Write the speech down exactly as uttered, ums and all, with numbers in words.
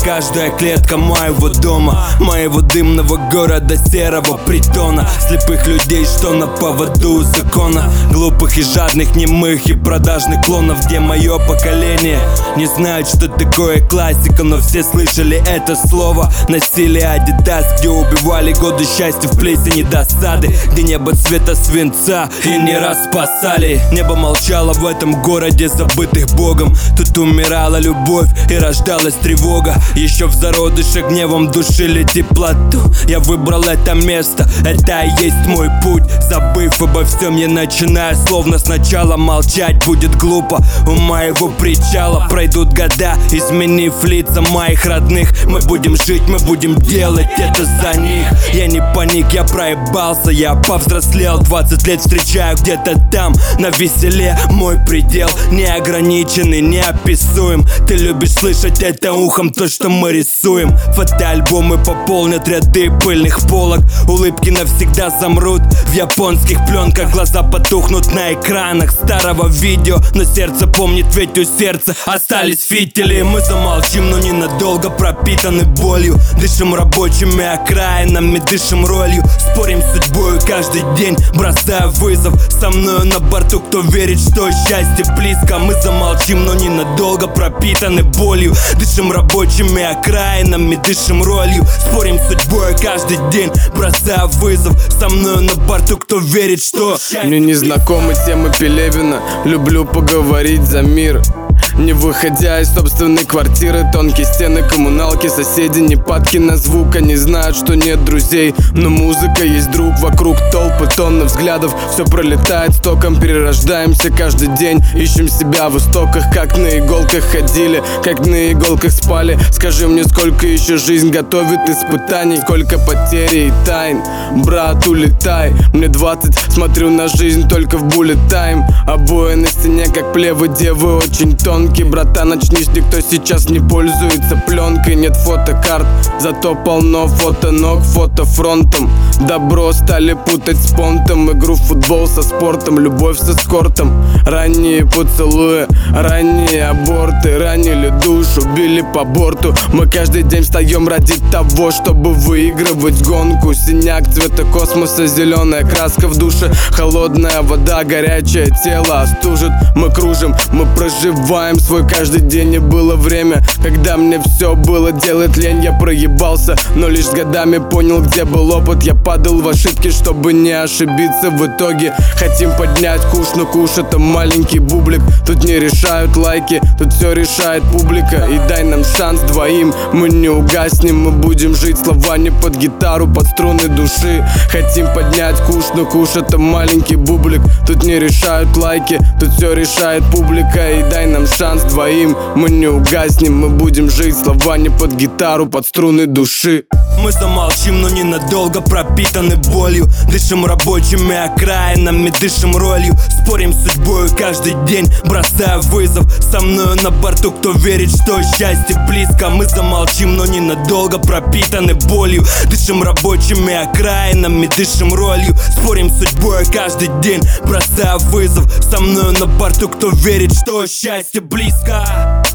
каждая клетка моего дома, моего дымного города, серого притона. Слепых людей, что на поводу у закона, глупых и жадных, немых и продажных клонов. Где мое поколение не знают, что такое классика, но все слышали это слово. Насилие, Адидас, где убивали годы счастья в плесени досады, где небо цвета свинца и не раз спасали. Небо молчало в этом городе, забытых Богом. Тут умирала любовь и рождалась тревога. Еще в зародыше гневом душили теплоту. Я выбрал это место, это и есть мой путь. Забыв обо всем, я начинаю словно сначала. Молчать будет глупо у моего причала. Пройдут года, изменив лица моих родных. Мы будем жить, мы будем делать это за них. Я не паник, я проебался, я повзрослел. Двадцать лет встречаю где-то там, на веселе. Мой предел неограниченный, неописуем. Ты любишь слышать это ухом, то, что мы рисуем. Фотоальбомы пополнят ряды пыльных полок. Улыбки навсегда замрут в японских пленках. Глаза потухнут на экранах старого видео, но сердце помнит, ведь у сердца остались фитили. Мы замолчим, но ненадолго, пропитаны болью. Дышим рабочими окраинами, дышим ролью. Спорим с судьбой каждый день, бросая вызов. Со мною на борту, кто верит, что счастье близко. Мы замолчим, но ненадолго, пропитаны болью. Дышим рабочими окраинами, дышим ролью. Спорим с судьбой каждый день, бросая вызов. Со мною на борту, кто верит, что мне не знакомы темы Пелевина. Люблю поговорить за мир, не выходя из собственной квартиры. Тонкие стены, коммуналки, соседи не падки на звук. Они знают, что нет друзей, но музыка есть друг. Вокруг толпы, тонны взглядов, все пролетает стоком. Перерождаемся каждый день, ищем себя в истоках. Как на иголках ходили, как на иголках спали. Скажи мне, сколько еще жизнь готовит испытаний, сколько потерь и тайн. Брат, улетай, мне двадцать, смотрю на жизнь только в буллет тайм. Обои на стене, как плевы девы, очень тонкие. Братан, очнись, никто сейчас не пользуется пленкой. Нет фотокарт, зато полно фото ног, фото фронтом. Добро стали путать с понтом. Игру в футбол со спортом, любовь со эскортом. Ранние поцелуи, ранние аборты. Ранили душу, били по борту. Мы каждый день встаем ради того, чтобы выигрывать гонку. Синяк цвета космоса, зеленая краска в душе. Холодная вода, горячее тело остужит. Мы кружим, мы проживаем свой каждый день. И было время, когда мне все было делать лень. Я проебался, но лишь с годами понял, где был опыт. Я падал в ошибки, чтобы не ошибиться в итоге. Хотим поднять куш, но куш это маленький бублик. Тут не решают лайки, тут все решает публика. И дай нам шанс двоим, мы не угаснем. Мы будем жить, слова не под гитару, под струны души. Хотим поднять куш, но куш это маленький бублик. Тут не решают лайки, тут все решает публика. И дай нам шанс двоим, мы не угаснем. Мы будем жить, слова не под гитару, под струны души. Мы замолчим, но ненадолго, пропитаны болью. Дышим рабочими окраинами, дышим ролью. Спорим с судьбой каждый день, бросая вызов. Со мною на борту, кто верит, что счастье близко. Мы замолчим, но ненадолго, пропитаны болью. Дышим рабочими окраинами, дышим ролью. Спорим с судьбой каждый день, бросая вызов. Со мною на борту, кто верит, что счастье близко.